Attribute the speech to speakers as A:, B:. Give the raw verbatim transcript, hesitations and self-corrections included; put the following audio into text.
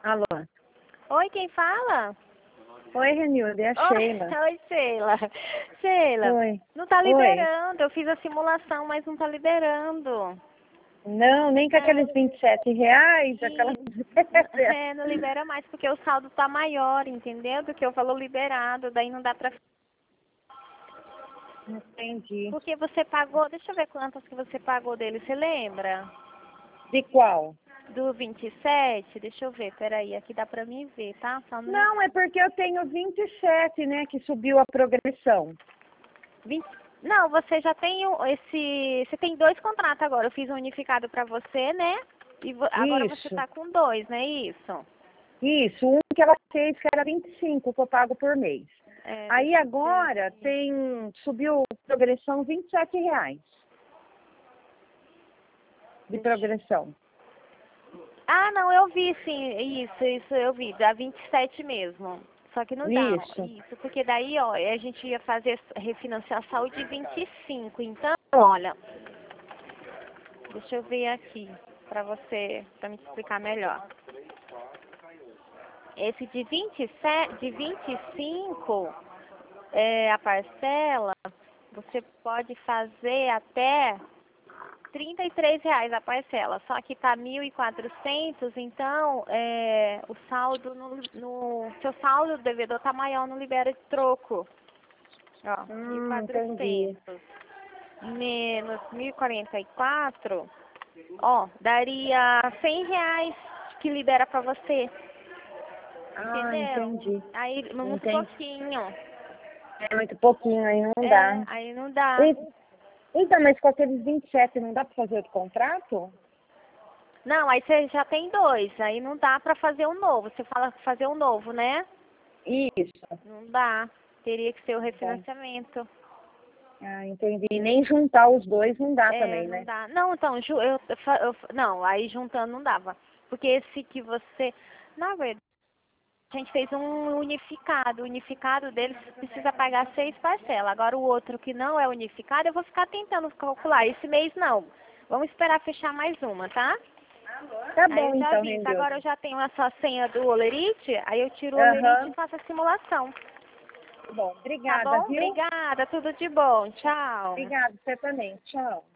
A: Alô?
B: Oi, quem fala?
A: Oi, Renilda, é a
B: Oi,
A: Sheila.
B: oi, Sheila. Sheila,
A: Oi.
B: não tá
A: Oi.
B: liberando. Eu fiz a simulação, mas não tá liberando.
A: Não, nem com aqueles vinte e sete reais, aquela...
B: Sim. É, não libera mais, porque o saldo tá maior, entendeu? Do que o valor liberado. Daí não dá pra...
A: Entendi.
B: Porque você pagou... Deixa eu ver quantas que você pagou dele. Você lembra?
A: De qual?
B: Do vinte e sete? Deixa eu ver, peraí. Aqui dá pra mim ver, tá? Só no...
A: Não, é porque eu tenho vinte e sete, né, que subiu a progressão.
B: vinte... Não, você já tem o- esse... Você tem dois contratos agora. Eu fiz um unificado pra você, né? E vo- agora você
A: Isso,
B: tá com dois, não é isso?
A: isso. Um que ela fez que era vinte e cinco, que eu pago por mês.
B: É,
A: Aí
B: deixa eu ver
A: agora
B: aqui.
A: tem, subiu progressão vinte e sete reais de
B: Deixa...
A: progressão.
B: Ah, não, eu vi sim. Isso, isso eu vi. Dá vinte e sete mesmo. Só que não dá.
A: Isso.
B: Isso, porque daí, ó, a gente ia fazer refinanciar a saúde vinte e cinco. Então, olha, deixa eu ver aqui pra você, pra me explicar melhor. Esse de vinte e sete, de vinte e cinco, é, a parcela, você pode fazer até trinta e três reais a parcela, só que tá mil e quatrocentos, então é, o saldo no, no seu saldo do devedor tá maior, não libera de troco. Ó, mil e
A: Hum, entendi.
B: quatrocentos menos mil e quarenta e quatro, ó, daria cem reais que libera pra você.
A: Ah,
B: Entendeu?
A: entendi.
B: Aí muito
A: Entendi.
B: pouquinho.
A: É muito pouquinho, aí não
B: É,
A: dá.
B: aí não dá.
A: E- Então, mas com aqueles vinte e sete não dá para fazer outro contrato?
B: Não, aí você já tem dois, aí não dá pra fazer um novo. Você fala fazer um novo, né?
A: Isso.
B: Não dá. Teria que ser o
A: Tá.
B: refinanciamento.
A: Ah, entendi. E nem juntar os dois não dá
B: É,
A: também,
B: não
A: né?
B: dá. Não, então, ju- eu, eu, fa- eu, fa- não, aí juntando não dava. Porque esse que você, na verdade, a gente fez um unificado. O unificado deles precisa pagar seis parcelas. Agora o outro que não é unificado, eu vou ficar tentando calcular. Esse mês não. Vamos esperar fechar mais uma, tá?
A: Tá
B: Aí
A: bom,
B: eu já
A: então,
B: aviso. Agora
A: Rendilda.
B: eu já tenho a sua senha do Olerite, aí eu tiro o Olerite e
A: Aham.
B: faço a simulação.
A: Tá bom.
B: Tá
A: Obrigada,
B: bom?
A: viu?
B: Obrigada, tudo de bom. Tchau.
A: Obrigada, você também. Tchau.